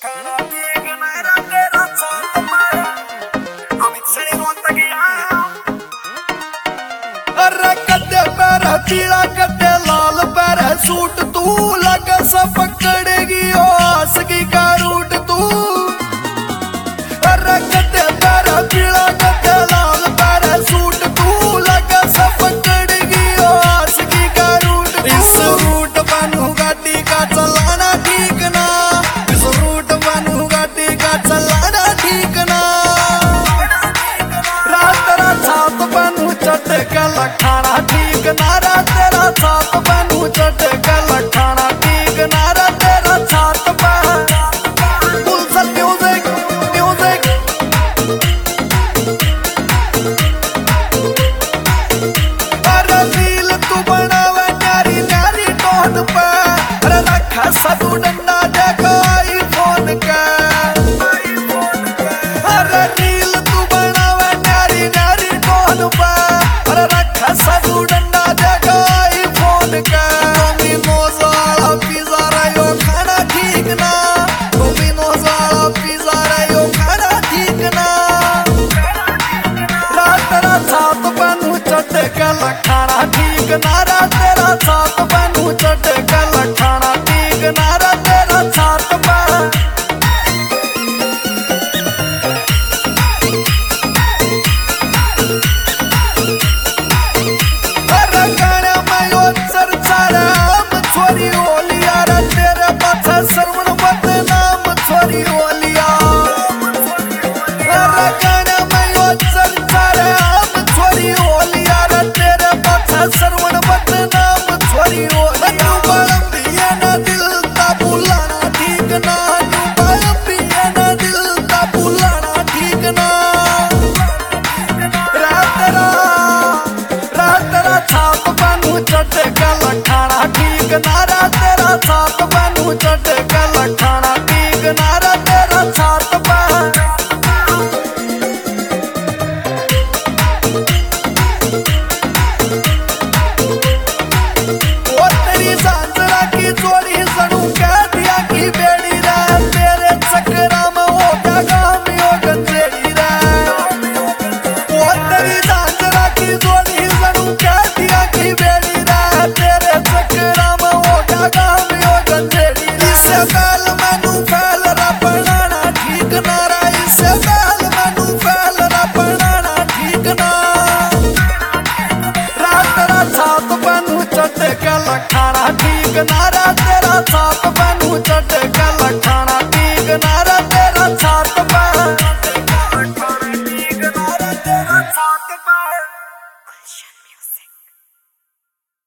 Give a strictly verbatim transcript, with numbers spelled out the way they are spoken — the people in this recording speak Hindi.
अरे कदे पैर पीला कदे लाल पैर सूट तू लगे सब पकड़ेगी ओ आसगी का रूट तू। अरे कदे पैर पीला कदे लाल पैर सूट तू लगे सब पकड़ेगी ओ आसगी का रूट। इस रूट बनू गाड़ी का चलाना ठीक ना, इस रूट बनू गाड़ी का चलाना ठीक ना। रात रात छाप बनू चट का लखाना ठीक नारा तेरा छाप बनू चट का लखाना ठीक नारा तेरा छाप बुलसन म्यूजिक म्यूजिक। अरे रील तू बनावे न्यारी न्यारी टोन पे, अरे रखा सदू डंडा देखो आईफोन का। अरे रील तू बनावे न्यारी न्यारी टोन पे, अरे रखा सदू डंडा देखो आईफोन का। डोमिनोज वाला पिज़्ज़ा रहो खाना ठीक ना, डोमिनोज वाला पिज़्ज़ा रहो खाना ठीक ना। रात रात छाप बनू चट का लखाना ठीक नारा तेरा छाप बनू चट का लखाना ठीक नारा तेरा छाप। अरे गाने में यो चर्चा रे हम छोरी ओलिया रे तेरे पाछे सरवण बदनाम छोरी ओलिया। अरे गाने में यो चर्चा रे हम छोरी ओलिया रे तेरे पाछे सरवण बदनाम छोरी ओलिया। बालम पिए ना दिल ता बुलाना ठीक ना, बालम पिए ना दिल ता बुलाना ठीक ना। रात रात रात छाप बनू चट का लखाना ठीक नारा तेरा छाप बनू चट का लखाना ठीक नारा तेरा छाप। ओ तेरी सांसरा की चोरी सड़ू कह दिया की बेड़ी रे, तेरे चक्करा में हो गया गाँव यो गंजेड़ी रे। ओ तेरी सांसरा की चोरी सड़ू कह दिया की बेड़ी रे, तेरे चक्करा में हो गया गाँव यो गंजेड़ी रे। इससे बैल मैनू फैल रा बनाना ठीक नारा, इससे बैल मैनू फैल रा बनाना ठीक ना। रात रात छाप बनू चट का लखाना ठीक नारा तेरा छाप बनू चट का लखाना ठीक नारा तेरा छाप। Gulshan Music.